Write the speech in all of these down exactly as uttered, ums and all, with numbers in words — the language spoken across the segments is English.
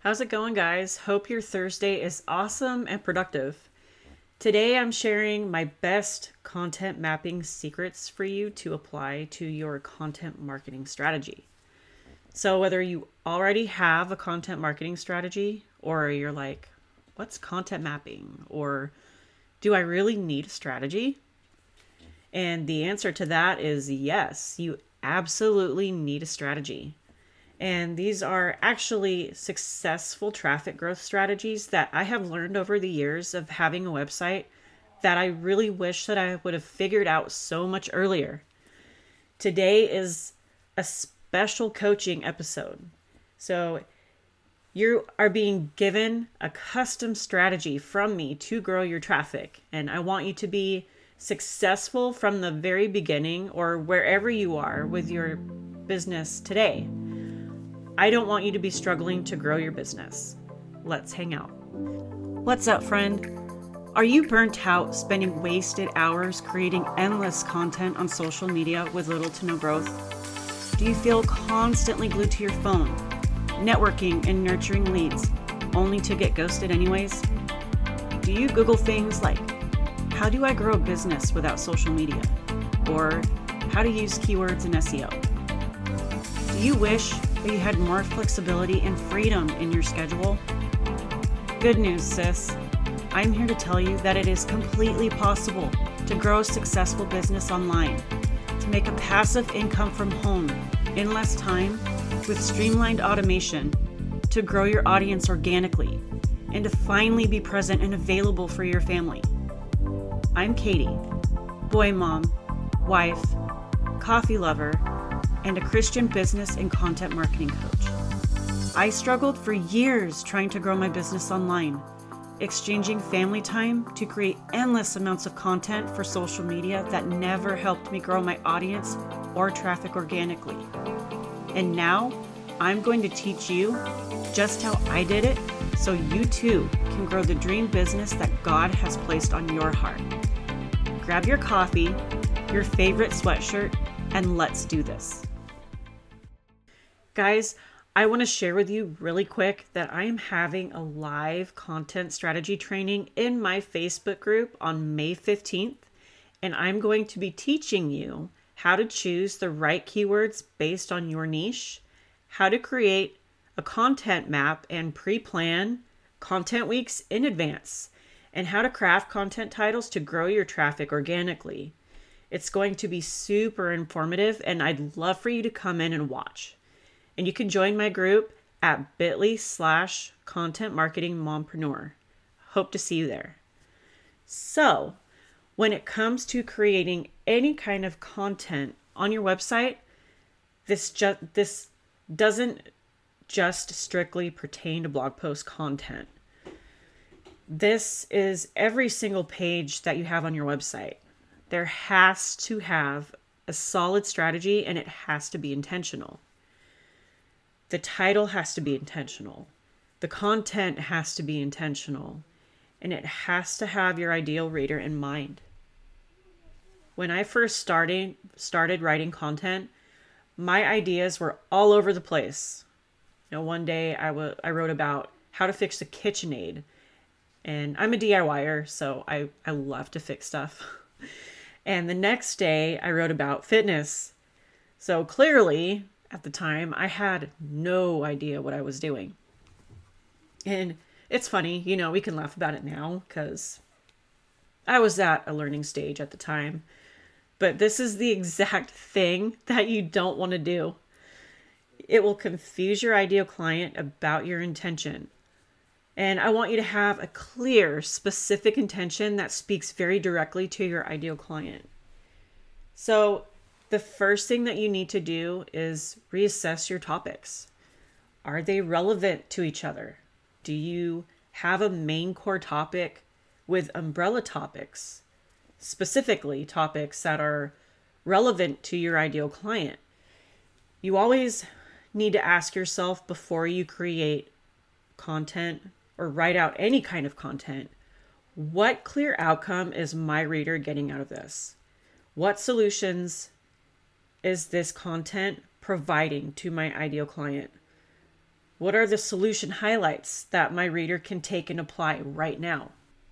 How's it going, guys? Hope your Thursday is awesome and productive. Today, I'm sharing my best content mapping secrets for you to apply to your content marketing strategy. So, whether you already have a content marketing strategy, or you're like, what's content mapping? Or do I really need a strategy? And the answer to that is yes, you absolutely need a strategy. And these are actually successful traffic growth strategies that I have learned over the years of having a website that I really wish that I would have figured out so much earlier. Today is a special coaching episode. So you are being given a custom strategy from me to grow your traffic. And I want you to be successful from the very beginning or wherever you are with your business today. I don't want you to be struggling to grow your business. Let's hang out. What's up, friend? Are you burnt out spending wasted hours creating endless content on social media with little to no growth? Do you feel constantly glued to your phone, networking and nurturing leads, only to get ghosted anyways? Do you Google things like, how do I grow a business without social media? Or how to use keywords in S E O? Do you wish that you had more flexibility and freedom in your schedule? Good news, sis. I'm here to tell you that it is completely possible to grow a successful business online, to make a passive income from home in less time with streamlined automation, to grow your audience organically, and to finally be present and available for your family. I'm Katie, boy mom, wife, coffee lover, and a Christian business and content marketing coach. I struggled for years trying to grow my business online, exchanging family time to create endless amounts of content for social media that never helped me grow my audience or traffic organically. And now I'm going to teach you just how I did it so you too can grow the dream business that God has placed on your heart. Grab your coffee, your favorite sweatshirt, and let's do this. Guys, I want to share with you really quick that I am having a live content strategy training in my Facebook group on May fifteenth, and I'm going to be teaching you how to choose the right keywords based on your niche, how to create a content map and pre-plan content weeks in advance, and how to craft content titles to grow your traffic organically. It's going to be super informative, and I'd love for you to come in and watch. And you can join my group at bit.ly slash content marketing mompreneur. Hope to see you there. So, when it comes to creating any kind of content on your website, this just this doesn't just strictly pertain to blog post content. This is every single page that you have on your website. There has to have a solid strategy, and it has to be intentional. The title has to be intentional. The content has to be intentional. And it has to have your ideal reader in mind. When I first started, started writing content, my ideas were all over the place. You know, one day I, w- I wrote about how to fix a KitchenAid. And I'm a DIYer, so I, I love to fix stuff. And the next day I wrote about fitness. So clearly, at the time, I had no idea what I was doing. And it's funny, you know, we can laugh about it now because I was at a learning stage at the time. But this is the exact thing that you don't want to do. It will confuse your ideal client about your intention. And I want you to have a clear, specific intention that speaks very directly to your ideal client. So, the first thing that you need to do is reassess your topics. Are they relevant to each other? Do you have a main core topic with umbrella topics, specifically topics that are relevant to your ideal client? You always need to ask yourself before you create content or write out any kind of content, what clear outcome is my reader getting out of this? What solutions is this content providing to my ideal client? What are the solution highlights that my reader can take and apply right now?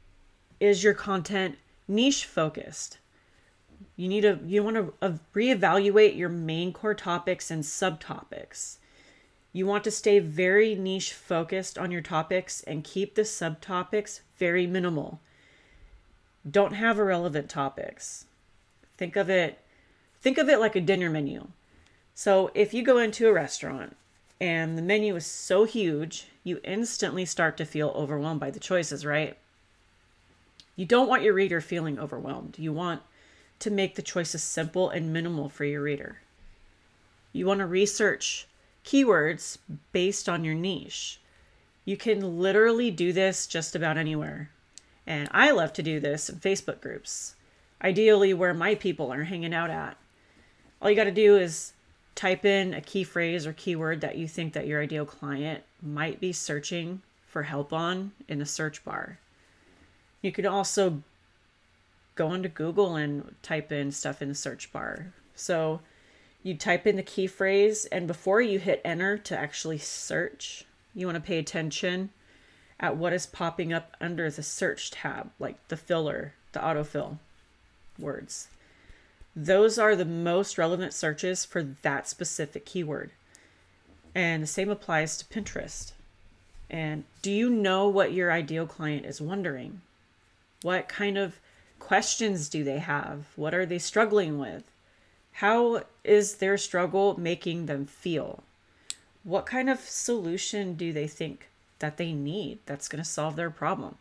Is your content niche focused? You need to you want to uh, reevaluate your main core topics and subtopics. You want to stay very niche focused on your topics and keep the subtopics very minimal. Don't have irrelevant topics. Think of it think of it like a dinner menu. So if you go into a restaurant and the menu is so huge, you instantly start to feel overwhelmed by the choices, right? You don't want your reader feeling overwhelmed. You want to make the choices simple and minimal for your reader. You want to research keywords based on your niche. You can literally do this just about anywhere. And I love to do this in Facebook groups, ideally where my people are hanging out at. All you got to do is type in a key phrase or keyword that you think that your ideal client might be searching for help on in the search bar. You could also go into Google and type in stuff in the search bar. So you type in the key phrase, and before you hit enter to actually search, you want to pay attention at what is popping up under the search tab, like the filler, the autofill words. Those are the most relevant searches for that specific keyword. And the same applies to Pinterest. And do you know what your ideal client is wondering? What kind of questions do they have? What are they struggling with? How is their struggle making them feel? What kind of solution do they think that they need that's going to solve their problem?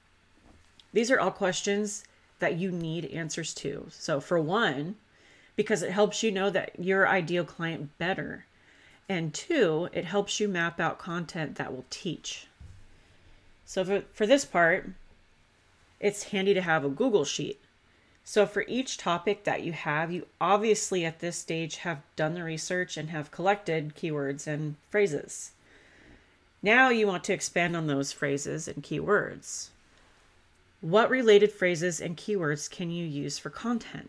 These are all questions that you need answers to. So for one, because it helps you know that your ideal client better. And two, it helps you map out content that will teach. So for, for this part, it's handy to have a Google Sheet. So for each topic that you have, you obviously at this stage have done the research and have collected keywords and phrases. Now you want to expand on those phrases and keywords. What related phrases and keywords can you use for content?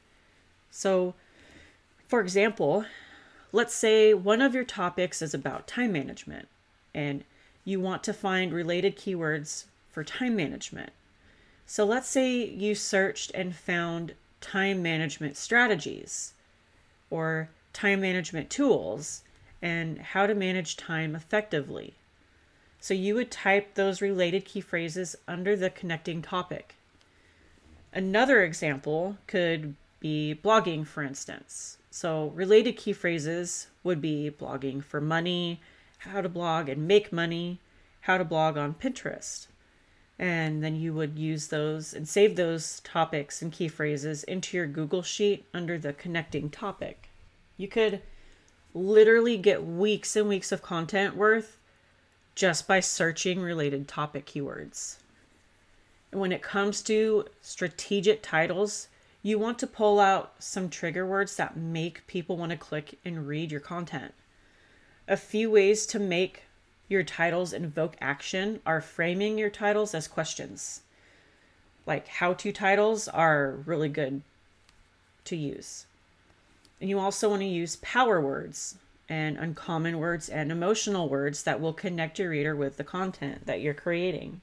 So, for example, let's say one of your topics is about time management, and you want to find related keywords for time management. So let's say you searched and found time management strategies or time management tools and how to manage time effectively. So you would type those related key phrases under the connecting topic. Another example could be blogging, for instance. So related key phrases would be blogging for money, how to blog and make money, how to blog on Pinterest. And then you would use those and save those topics and key phrases into your Google Sheet under the connecting topic. You could literally get weeks and weeks of content worth just by searching related topic keywords. And when it comes to strategic titles, you want to pull out some trigger words that make people want to click and read your content. A few ways to make your titles invoke action are framing your titles as questions. Like how-to titles are really good to use. And you also want to use power words and uncommon words and emotional words that will connect your reader with the content that you're creating.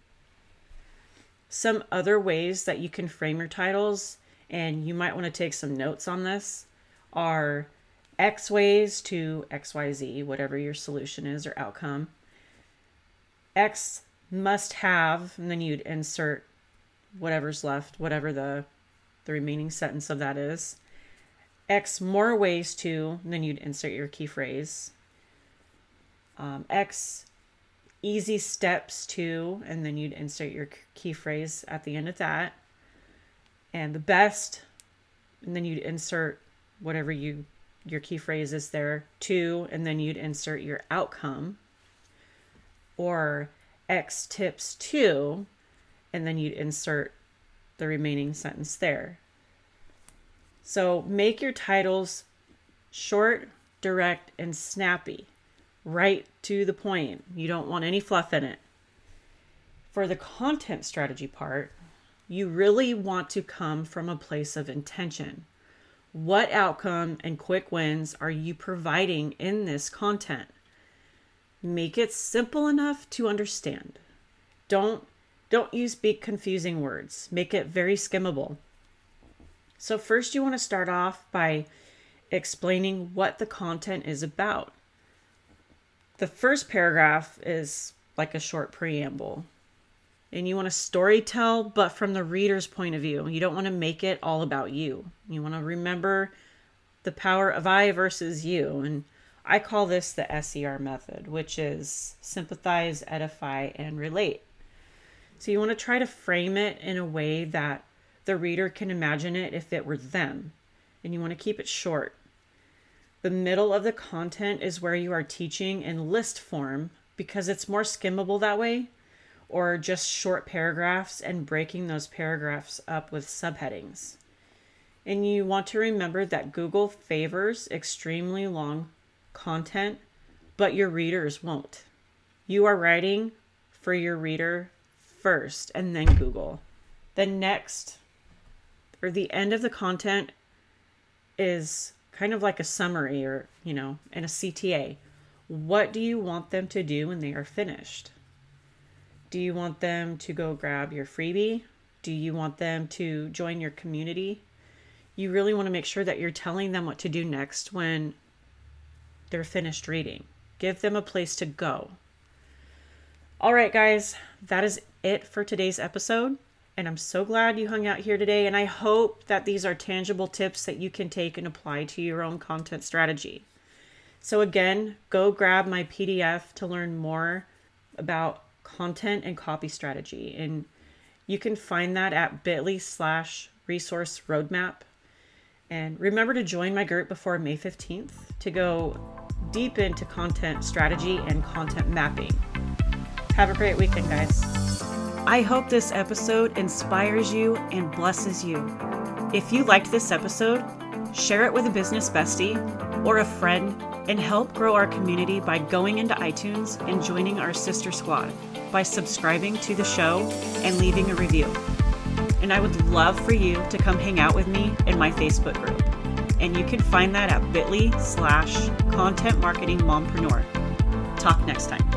Some other ways that you can frame your titles, and you might want to take some notes on this, are X ways to X Y Z, whatever your solution is or outcome. X must have, and then you'd insert whatever's left, whatever the, the remaining sentence of that is. X more ways to, and then you'd insert your key phrase. Um, X easy steps to, and then you'd insert your key phrase at the end of that. And the best, and then you'd insert whatever you your key phrase is there to, and then you'd insert your outcome. Or X tips to, and then you'd insert the remaining sentence there. So make your titles short, direct, and snappy, right to the point. You don't want any fluff in it. For the content strategy part, you really want to come from a place of intention. What outcome and quick wins are you providing in this content? Make it simple enough to understand. Don't don't use big confusing words. Make it very skimmable. So first you want to start off by explaining what the content is about. The first paragraph is like a short preamble. And you want to story tell, but from the reader's point of view. You don't want to make it all about you. You want to remember the power of I versus you. And I call this the S E R method, which is sympathize, edify, and relate. So you want to try to frame it in a way that the reader can imagine it if it were them. And you want to keep it short. The middle of the content is where you are teaching in list form because it's more skimmable that way, or just short paragraphs and breaking those paragraphs up with subheadings. And you want to remember that Google favors extremely long content, but your readers won't. You are writing for your reader first and then Google. The next, or the end of the content is kind of like a summary, or, you know, in a C T A. What do you want them to do when they are finished? Do you want them to go grab your freebie? Do you want them to join your community? You really want to make sure that you're telling them what to do next when they're finished reading. Give them a place to go. All right, guys, that is it for today's episode. And I'm so glad you hung out here today. And I hope that these are tangible tips that you can take and apply to your own content strategy. So again, go grab my P D F to learn more about content and copy strategy. And you can find that at bit.ly slash resource roadmap. And remember to join my group before May fifteenth to go deep into content strategy and content mapping. Have a great weekend, guys. I hope this episode inspires you and blesses you. If you liked this episode, share it with a business bestie or a friend and help grow our community by going into iTunes and joining our sister squad by subscribing to the show and leaving a review. And I would love for you to come hang out with me in my Facebook group. And you can find that at bit.ly slash content marketing mompreneur. Talk next time.